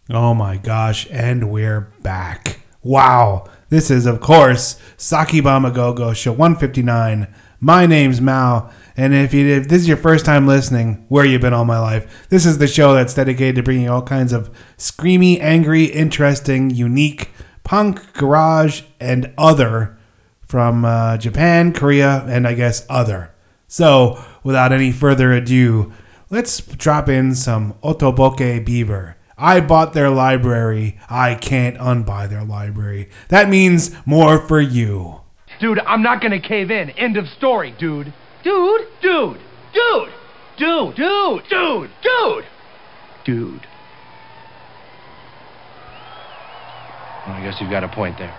Oh my gosh, and we're back. Wow. This is, of course, Sakibama Go-Go Show 159. My name's Mao, and if this is your first time listening, where you been all my life? This is the show that's dedicated to bringing all kinds of screamy, angry, interesting, unique, punk, garage, and other from Japan, Korea, and I guess other. So, without any further ado, let's drop in some Otoboke Beaver. I bought their library. I can't unbuy their library. That means more for you. Dude, I'm not gonna cave in. End of story, dude. Dude. Well, I guess you've got a point there.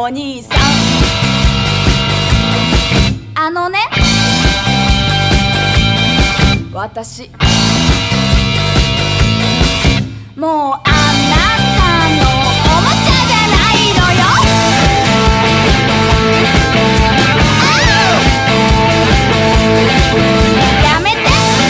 お兄さんあのね私もうあなたのおもちゃじゃないのよやめて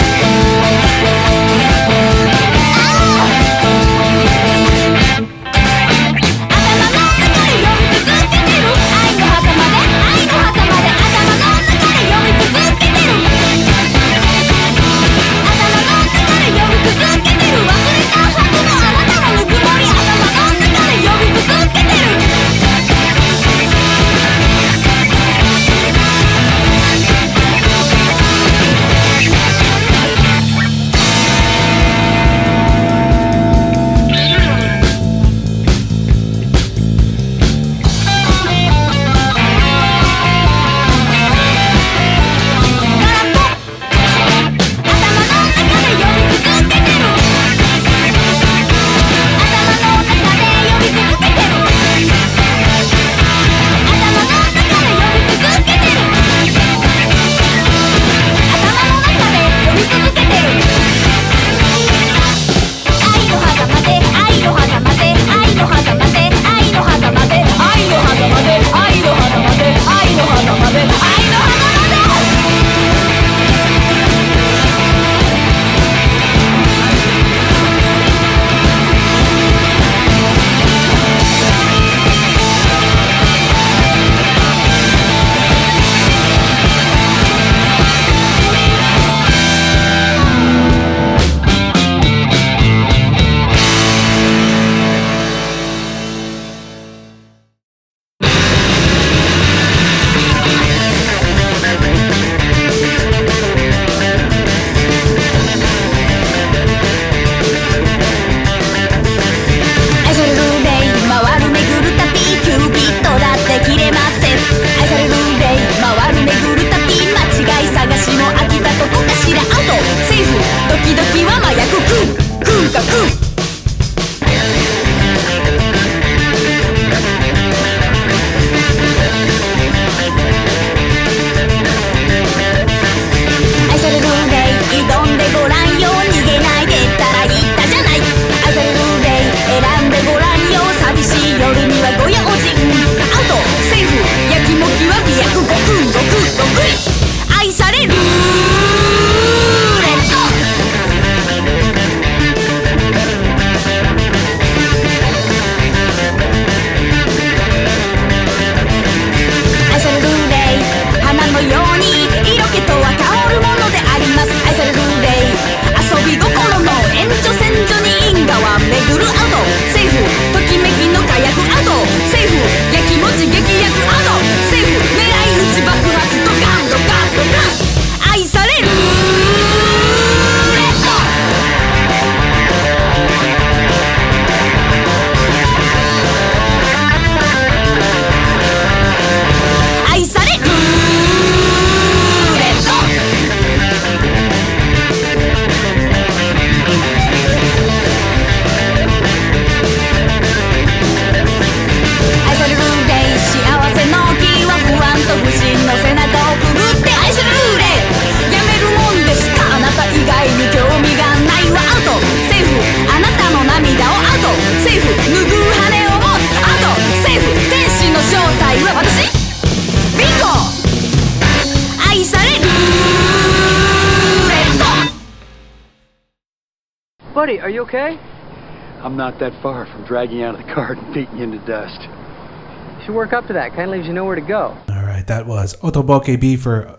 Buddy, are you okay? I'm not that far from dragging you out of the car and beating you into dust. You should work up to that. Kind of leaves you nowhere to go. All right, that was Otoboke Beaver.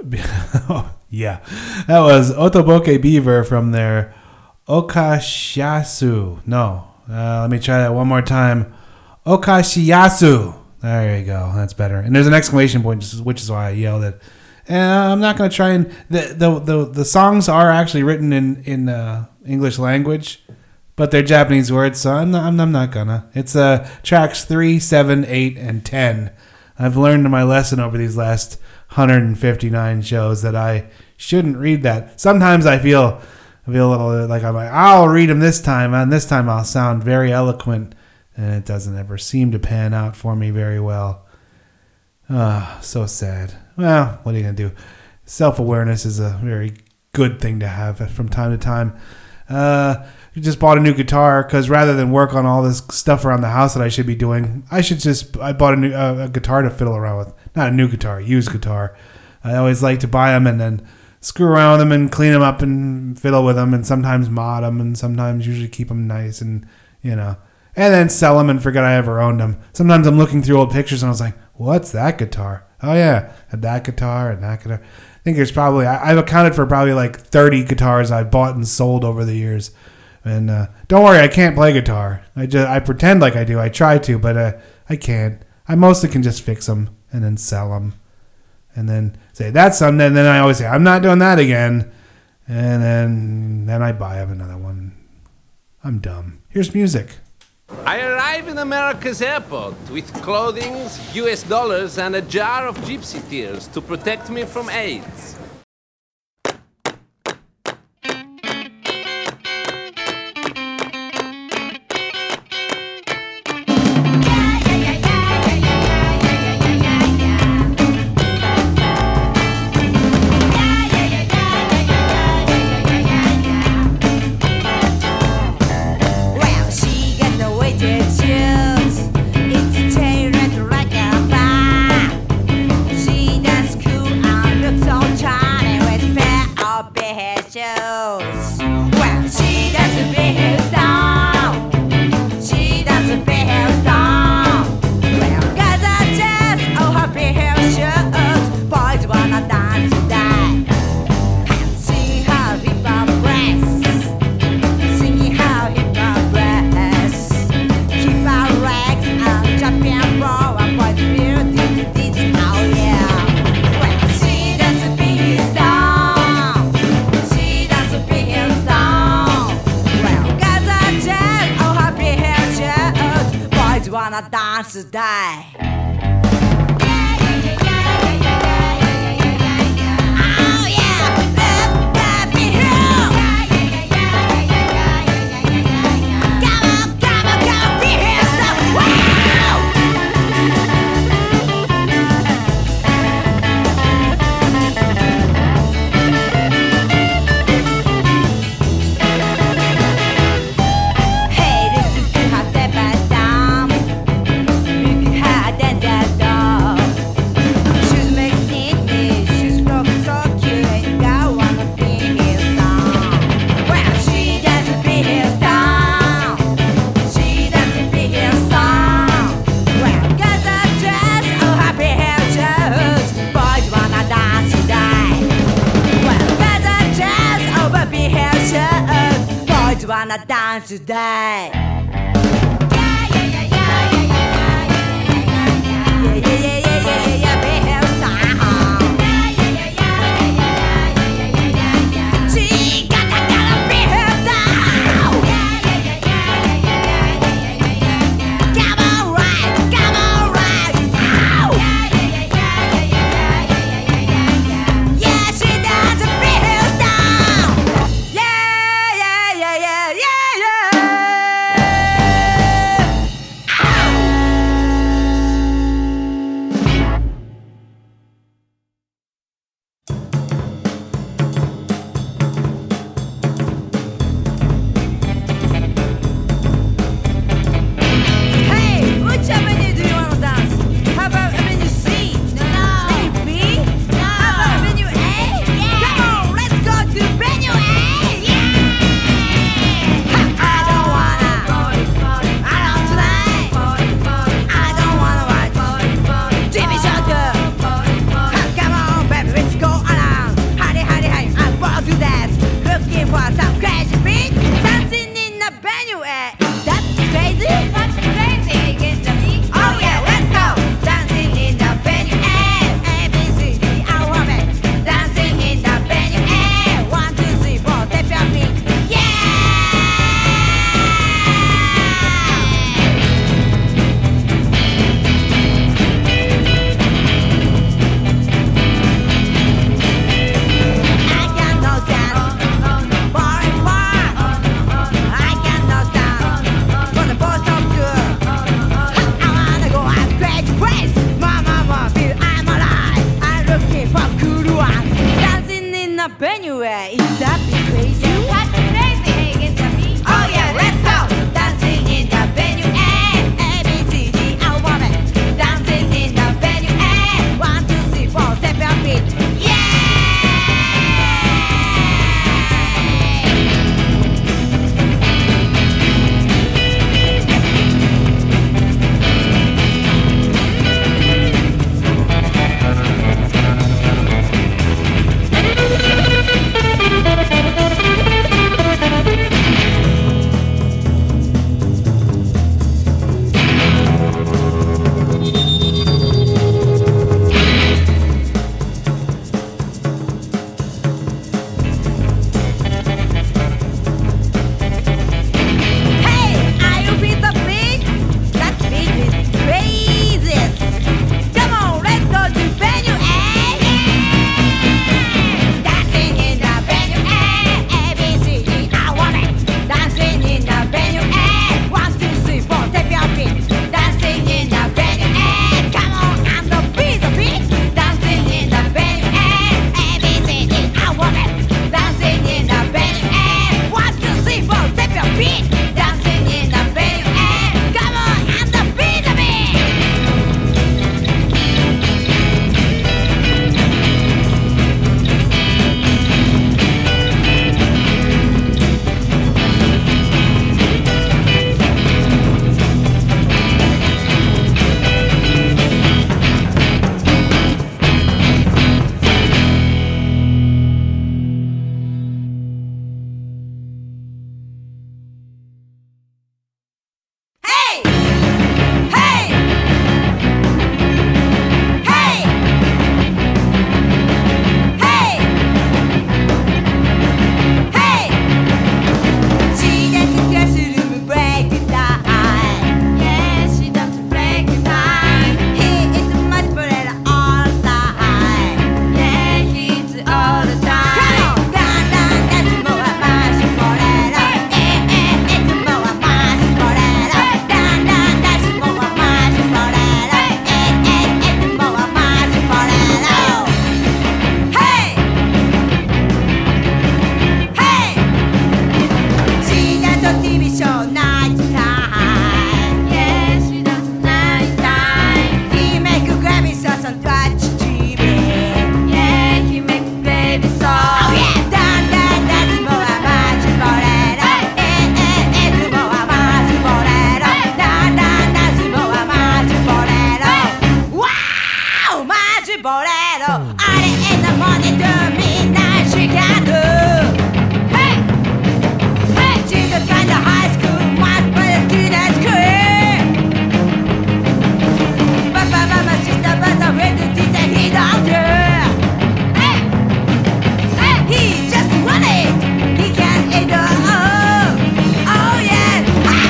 Yeah, that was Otoboke Beaver from their Okashiyasu. No, let me try that one more time. Okashiyasu. There you go. That's better. And there's an exclamation point, which is why I yelled it. And I'm not going to try and the songs are actually written in English language, but they're Japanese words, so I'm not gonna. It's tracks 3, 7, 8, and 10. I've learned my lesson over these last 159 shows that I shouldn't read that. Sometimes I feel a little like I'll read them this time, and this time I'll sound very eloquent, and it doesn't ever seem to pan out for me very well. So sad. Well, what are you going to do? Self-awareness is a very good thing to have from time to time. You just bought a new guitar because rather than work on all this stuff around the house that I should be doing, I bought a guitar to fiddle around with. Not a new guitar, a used guitar. I always like to buy them and then screw around with them and clean them up and fiddle with them and sometimes mod them and sometimes usually keep them nice and, and then sell them and forget I ever owned them. Sometimes I'm looking through old pictures and I was like, what's that guitar? Oh yeah, had that guitar and that guitar. I think there's probably, I've accounted for probably like 30 guitars I've bought and sold over the years. And don't worry, I can't play guitar. I pretend like I do. I try to, but I can't. I mostly can just fix them and then sell them. And then say, that's something. And then I always say, I'm not doing that again. And then I buy another one. I'm dumb. Here's music. I arrive in America's airport with clothing, US dollars, and a jar of gypsy tears to protect me from AIDS. Dance die. Wanna dance today. ボレロあれへのモニターみんなしかる Hey! Hey! She's a kind of high school must be a teenage queen Papa, mama, sister, brother, when the teacher he don't care Hey! Hey! He just want it He can't eat it all Oh yeah!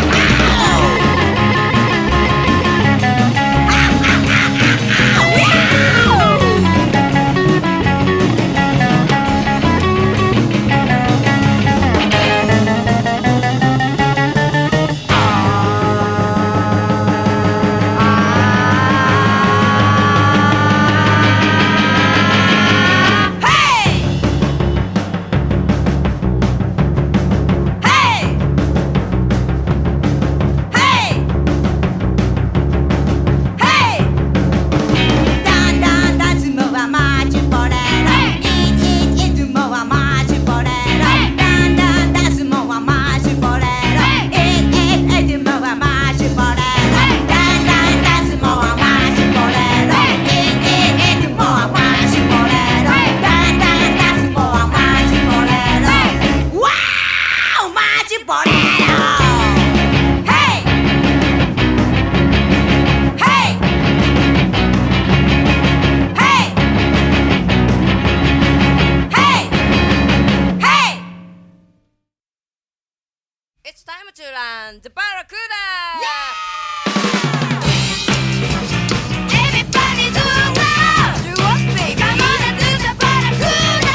It's time to run the Barracuda! Everybody do it now! Do what, baby? Come on and do the Barracuda!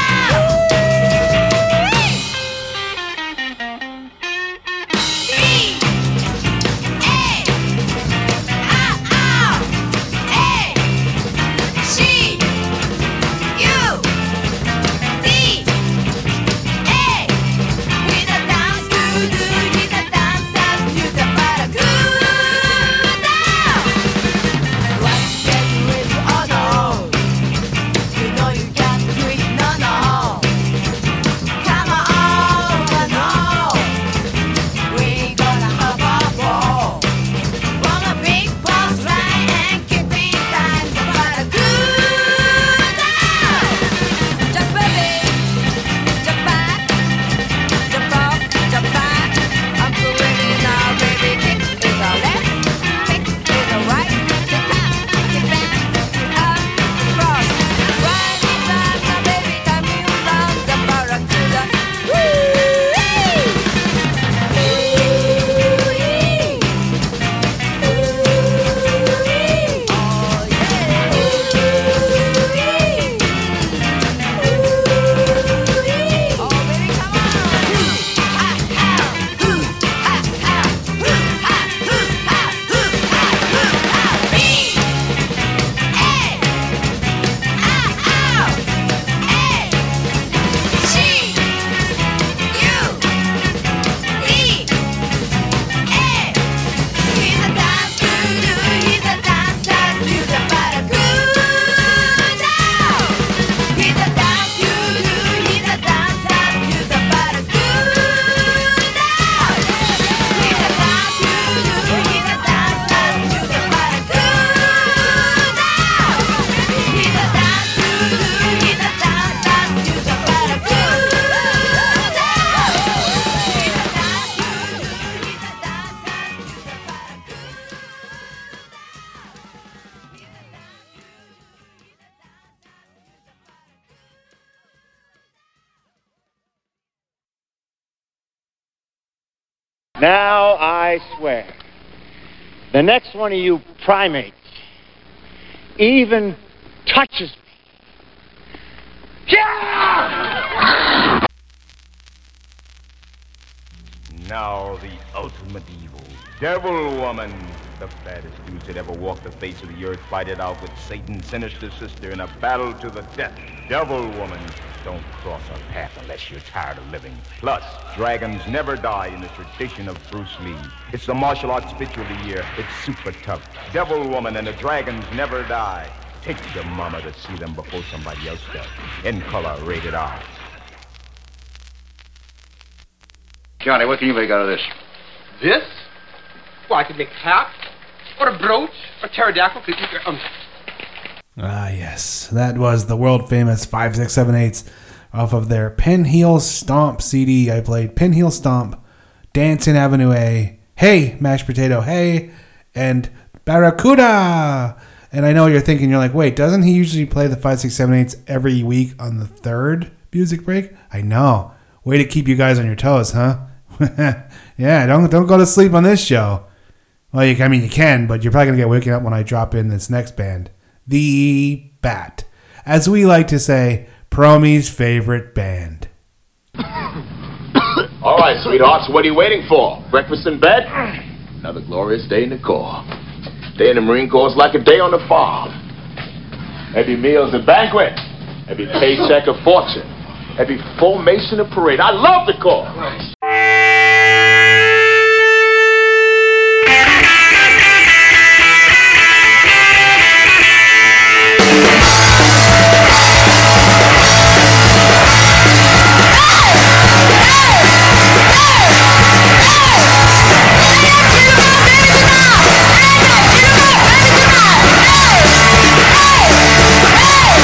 Now I swear, the next one of you primates even touches me. Yeah! Now the ultimate evil, Devil Woman, the baddest dude that ever walked the face of the earth, fight it out with Satan's sinister sister in a battle to the death. Devil Woman, don't cross her path unless you're tired of living. Plus, dragons never die in the tradition of Bruce Lee. It's the martial arts picture of the year. It's super tough. Devil Woman and the dragons never die. Take your mama to see them before somebody else does. In color, rated R. Johnny, what can you make out of this? This? Well, I could make a hat, or a brooch, or pterodactyl. Ah, yes. That was the world famous 5, 6, 7, 8s off of their Pinheel Stomp CD. I played Pinheel Stomp, Dancing Avenue A, Hey, Mashed Potato, Hey, and Barracuda. And I know you're thinking, you're like, wait, doesn't he usually play the 5, 6, 7, 8s every week on the third music break? I know. Way to keep you guys on your toes, huh? Yeah, don't go to sleep on this show. Well, you can, but you're probably going to get waken up when I drop in this next band. The Bat. As we like to say, Promy's favorite band. All right, sweethearts, what are you waiting for? Breakfast in bed? Another glorious day in the Corps. Day in the Marine Corps is like a day on the farm. Every meal's a banquet. Every paycheck a fortune. Every formation a parade. I love the Corps.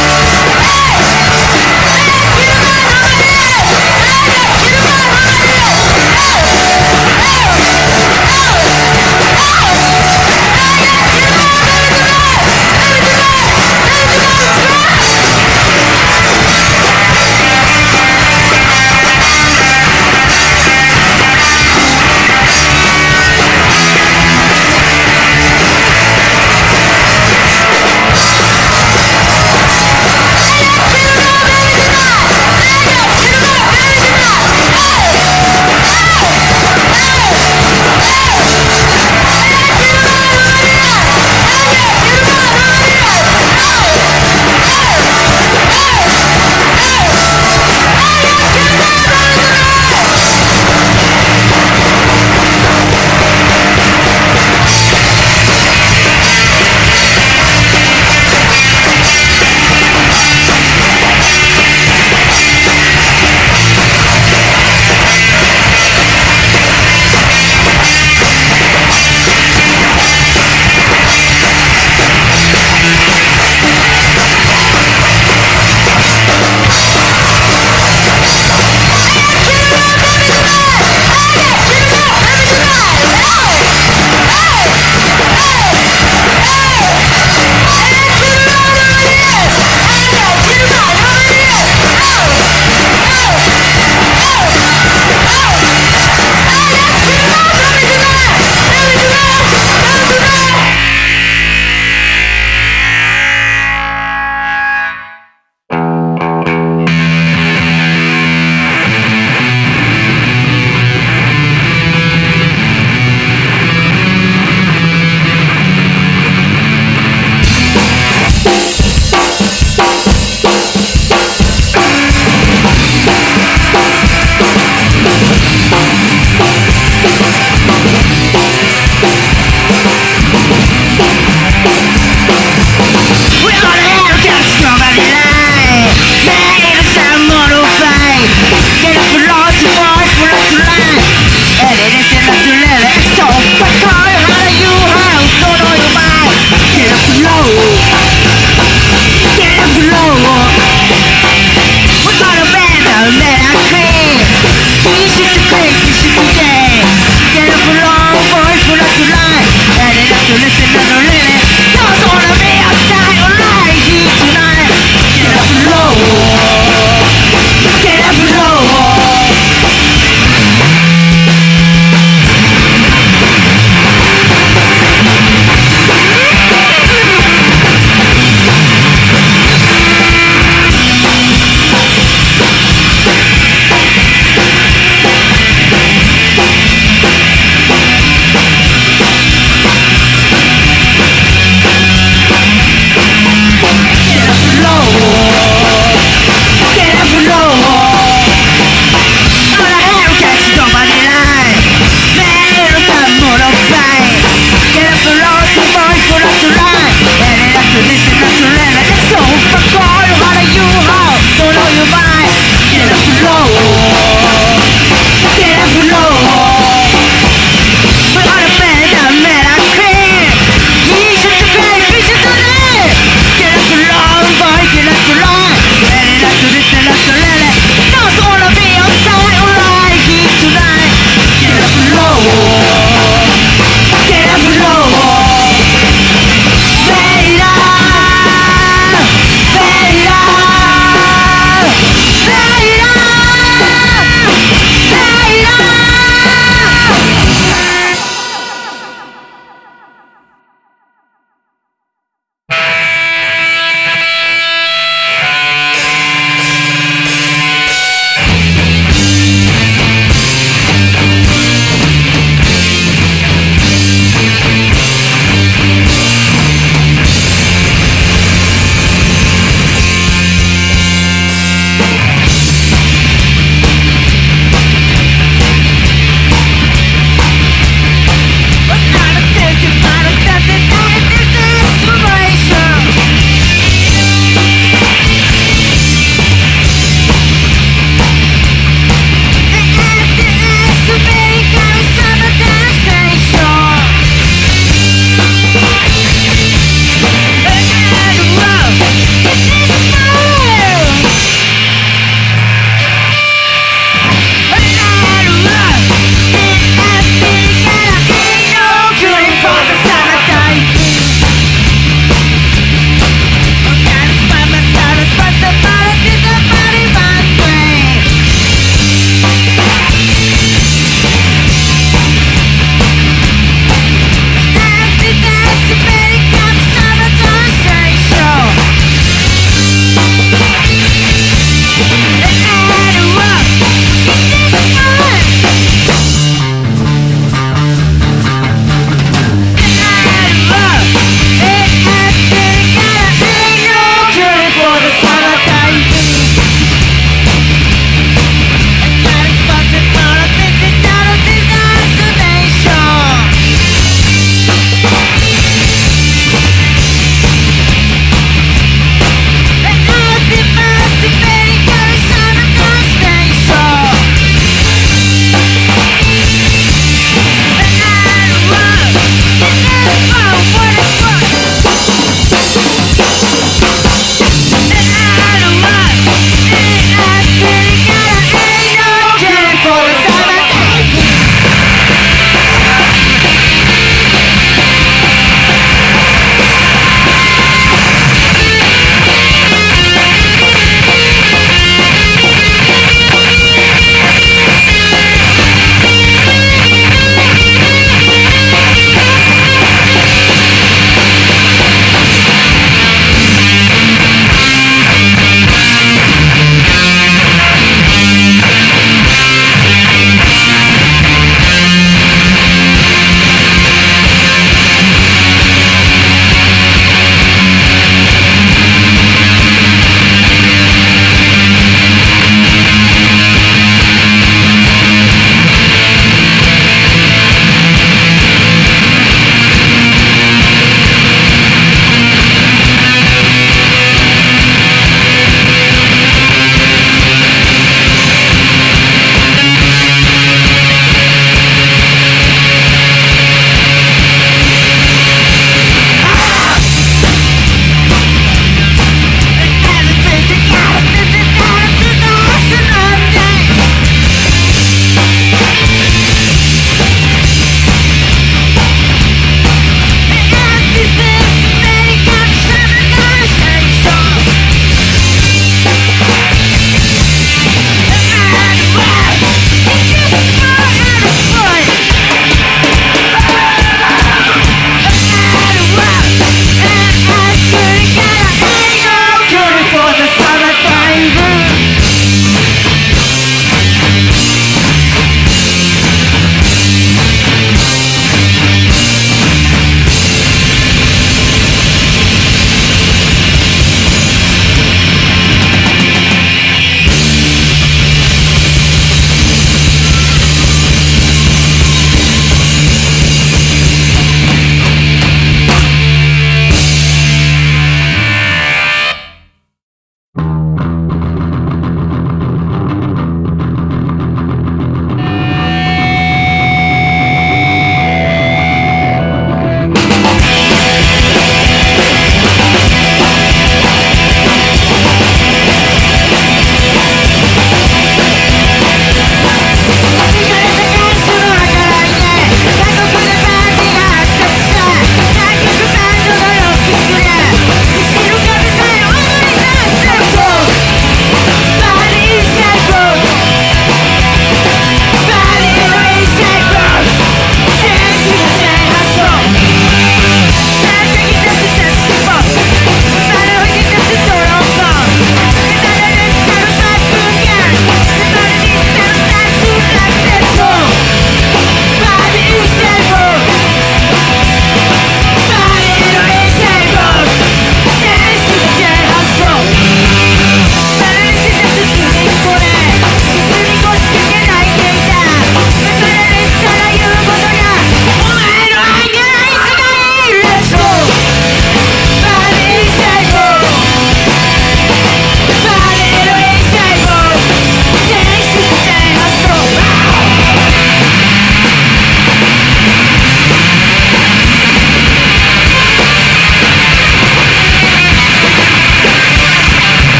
Hey!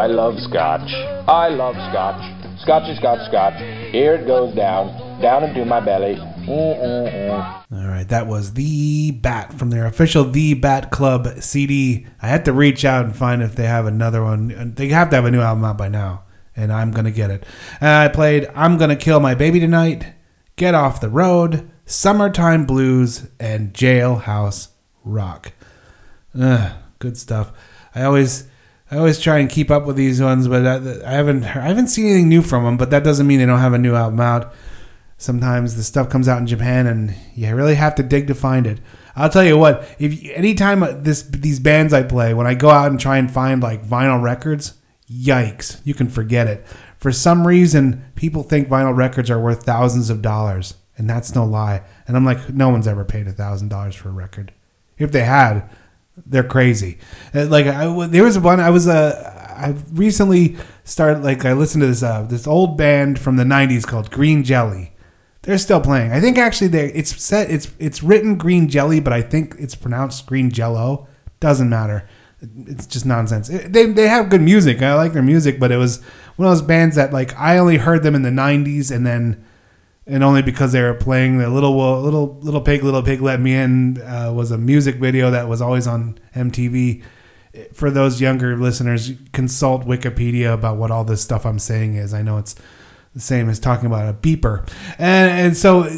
love scotch. I love scotch. Scotchy, scotch, scotch. Here it goes down into my belly. All right, that was The Bat from their official The Bat Club CD. I had to reach out and find if they have another one. They have to have a new album out by now, and I'm going to get it. And I played I'm Gonna Kill My Baby Tonight, Get Off the Road, Summertime Blues, and Jailhouse Rock. Good stuff. I always try and keep up with these ones, but I haven't seen anything new from them. But that doesn't mean they don't have a new album out. Sometimes the stuff comes out in Japan, and you really have to dig to find it. I'll tell you what. Anytime these bands I play, when I go out and try and find like vinyl records, yikes, you can forget it. For some reason, people think vinyl records are worth thousands of dollars, and that's no lie. And I'm like, no one's ever paid $1,000 for a record. If they had, they're crazy. Like there was one I recently started. Like I listened to this old band from the '90s called Green Jelly. They're still playing. I think actually it's written Green Jelly, but I think it's pronounced Green Jello. Doesn't matter. It's just nonsense. They have good music. I like their music, but it was one of those bands that like I only heard them in the '90s, and only because they were playing the Little Pig Let Me In was a music video that was always on MTV. For those younger listeners, consult Wikipedia about what all this stuff I'm saying is. I know it's the same as talking about a beeper, and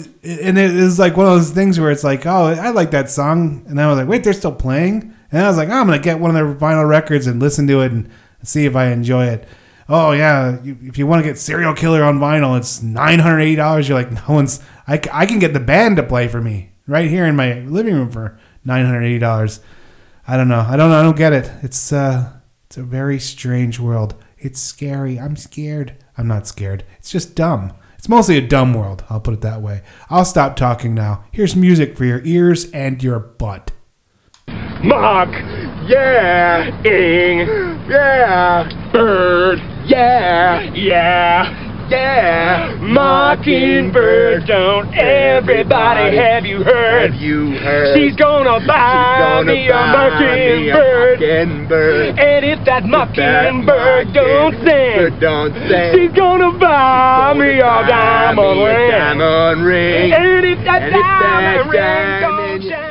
it was like one of those things where it's like, oh, I like that song, and I was like, wait, they're still playing, and I was like, oh, I'm gonna get one of their vinyl records and listen to it and see if I enjoy it. Oh yeah, if you want to get Serial Killer on vinyl, it's $980. You're like, no one's. I can get the band to play for me right here in my living room for $980. I don't know. I don't get it. It's a very strange world. It's scary. I'm scared. I'm not scared. It's just dumb. It's mostly a dumb world. I'll put it that way. I'll stop talking now. Here's music for your ears and your butt. Mark, yeah, ing, yeah, bird, yeah, yeah, yeah, mockingbird, don't everybody have you heard? She's gonna buy me a mockingbird, and if that mockingbird don't sing, she's gonna buy me a diamond ring, and if that diamond ring don't shine.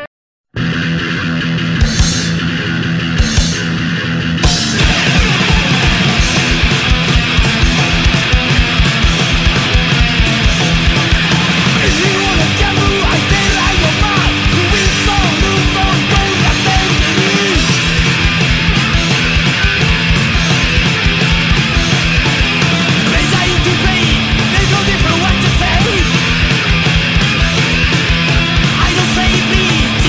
I don't say me.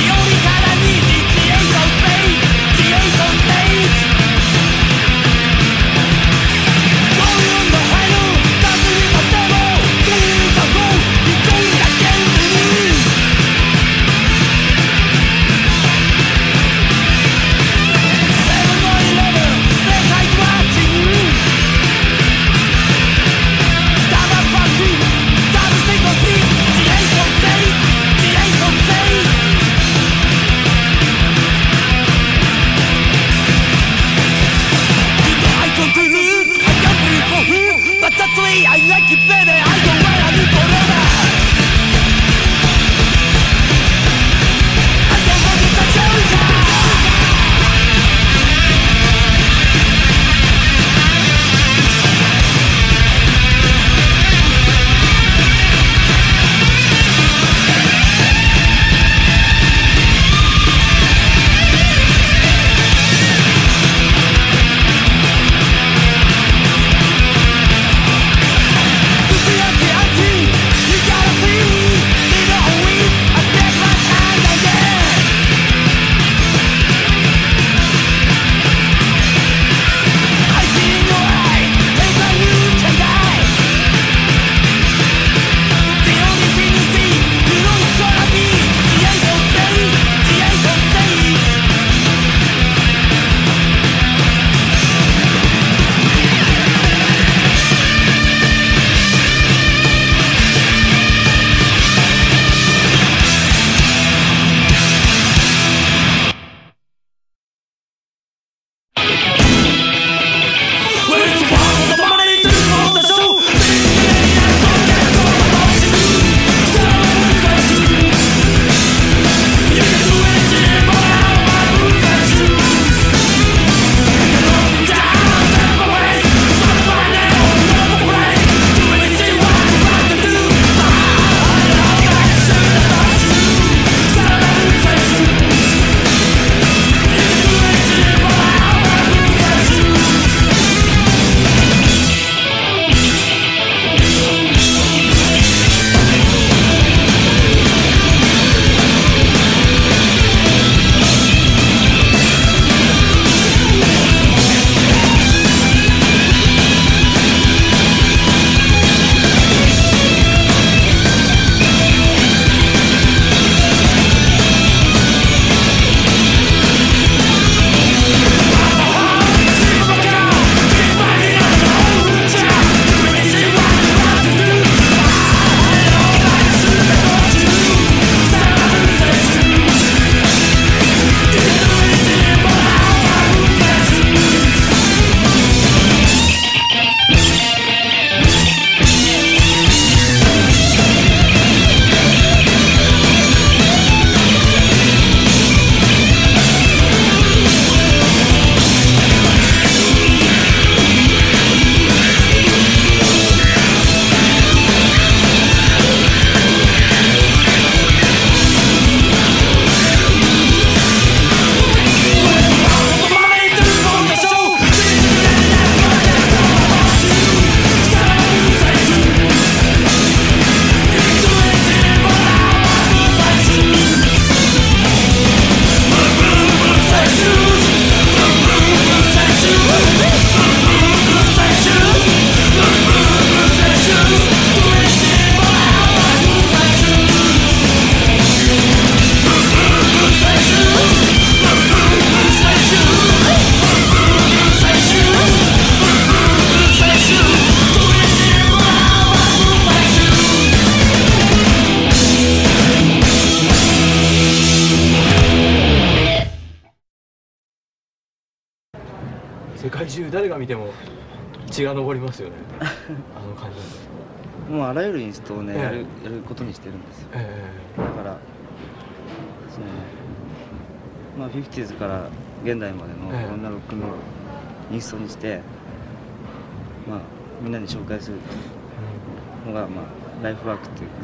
世界中誰が見ても血が上りますよねあの感じで。 もうあらゆるインストをね、やることにしてるんですよ、だからそのまあ 50s から現代までのいろんなロックのインストにして、まあみんなに紹介するのがまあライフワークっていうか、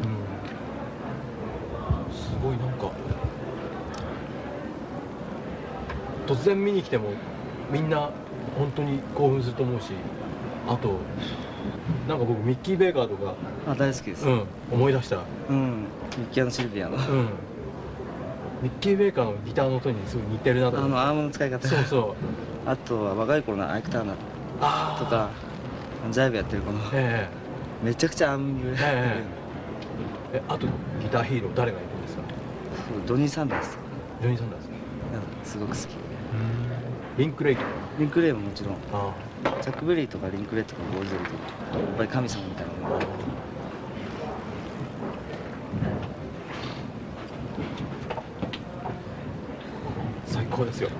すごいなんか突然見に来てもみんな本当に興奮すると思うし、あとなんか僕ミッキー・ベイカーとか大好きです、 思い出した。 ミッキー&シルビアの、 ミッキー・ベイカーのギターの音にすごい似てるなと思って。 アームの使い方、 そうそうあとは若い頃のアイク・ターナーとかジャイブやってるこの、めちゃくちゃアームに揺れてる、 あとギターヒーロー誰がいるんですか？ ドニー・サンダース。 ドニー・サンダースすごく好き。 リンクレイとか？ リンクレイももちろん、チャック・ベリーとかリンクレイとかゴールゼルとかやっぱり神様みたいなもの。 最高ですよ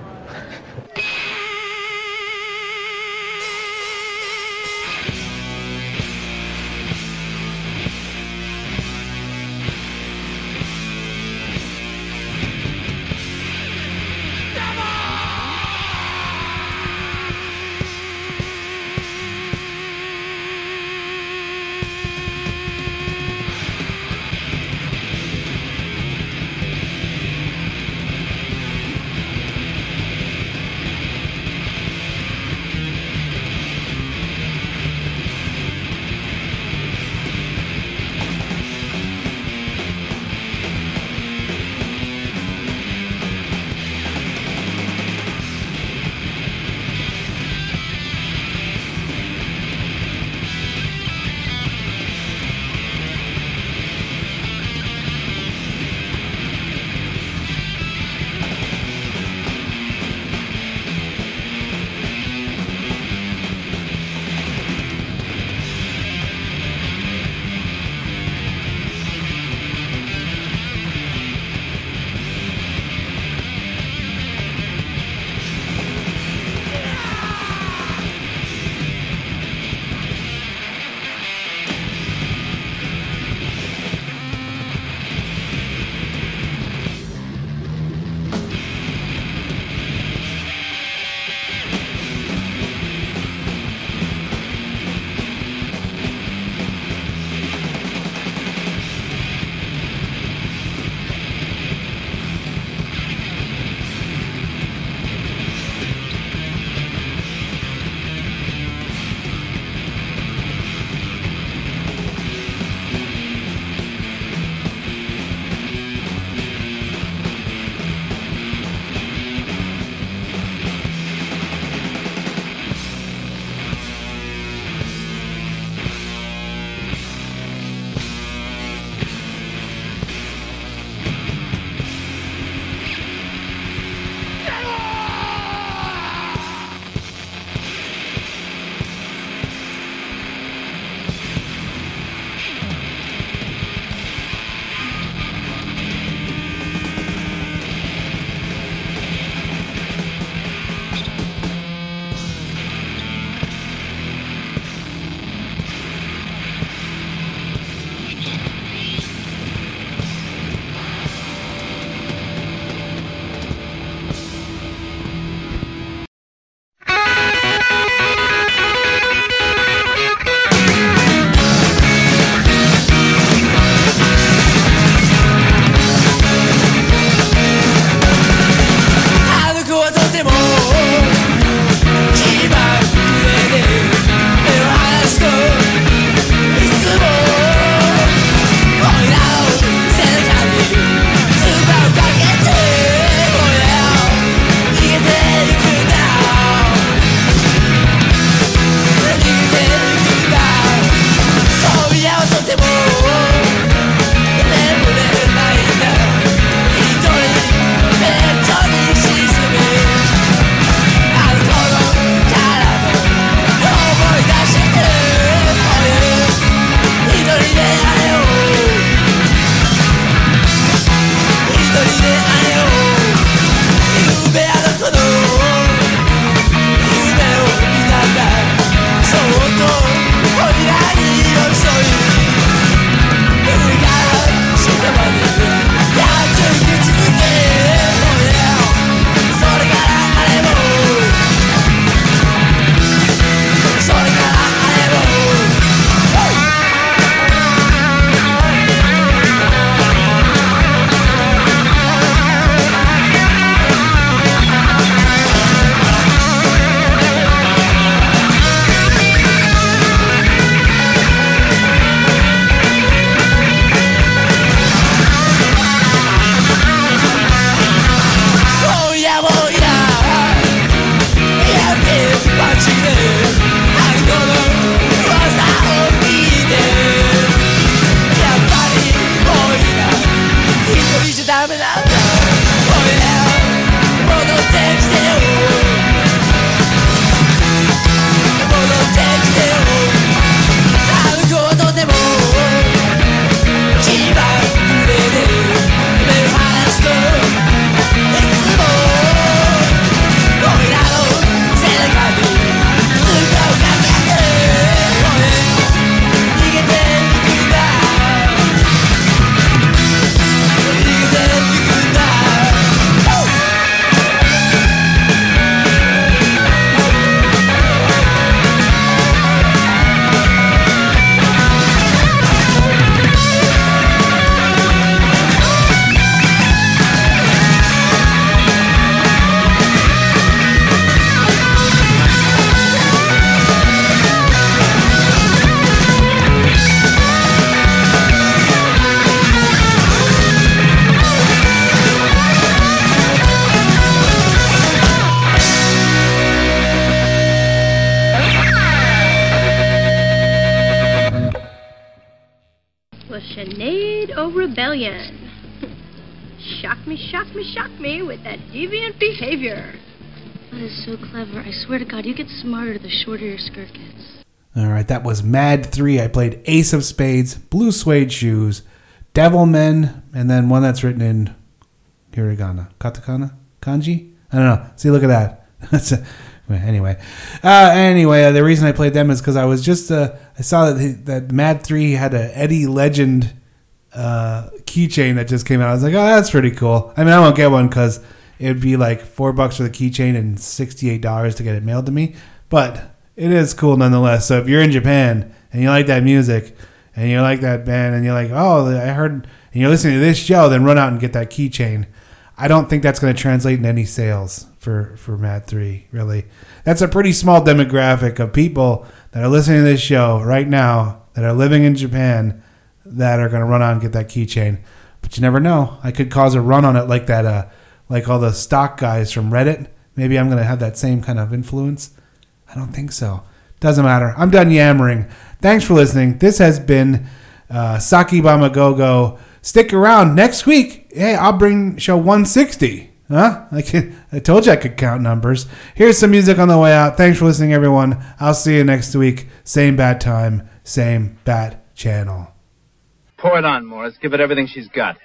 Go Rebellion. Shock me with that deviant behavior. That is so clever. I swear to God, you get smarter the shorter your skirt gets. All right, that was Mad 3. I played Ace of Spades, Blue Suede Shoes, Devilmen, and then one that's written in hiragana, katakana, kanji. I don't know. See, look at that. Anyway, the reason I played them is because I was just I saw that Mad 3 had a Eddie Legend keychain that just came out. I was like, oh, that's pretty cool. I mean, I won't get one because it would be like $4 for the keychain and $68 to get it mailed to me. But it is cool nonetheless. So if you're in Japan and you like that music and you like that band and you're like, oh, I heard, and you're listening to this show, then run out and get that keychain. I don't think that's going to translate into any sales for Mad 3, really. That's a pretty small demographic of people that are listening to this show right now that are living in Japan that are going to run out and get that keychain. But you never know. I could cause a run on it like that, like all the stock guys from Reddit. Maybe I'm going to have that same kind of influence. I don't think so. Doesn't matter. I'm done yammering. Thanks for listening. This has been Sakibama Go-Go. Stick around next week. Hey, I'll bring show 160. Huh? I told you I could count numbers. Here's some music on the way out. Thanks for listening, everyone. I'll see you next week. Same bad time, same bad channel. Pour it on, Morris. Give it everything she's got.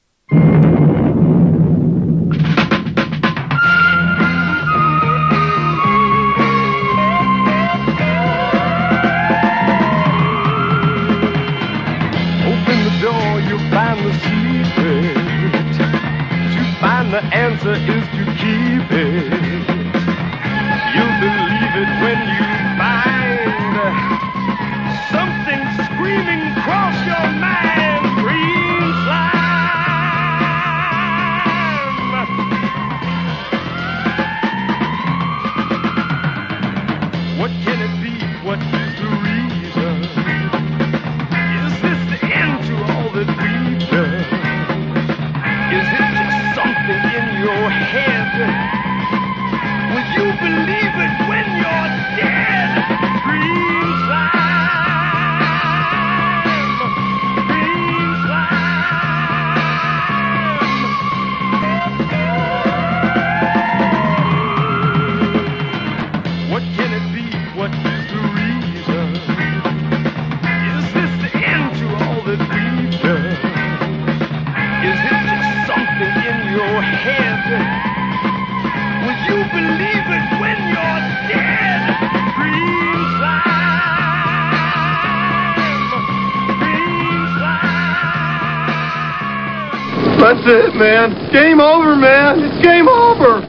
The answer is to keep it. You'll believe it when you find something screaming across your mind. Green slime. What can it be? What is the reason? Is this the end to all that we've done? Is it in your head? Will you believe it when you're dead? Green slime, green slime. What can it be? What is the reason? Is this the end to all that we've done? Is it just something in your head? Will you believe it when you're dead? Green slime, green slime. That's it, man. Game over, man. It's game over.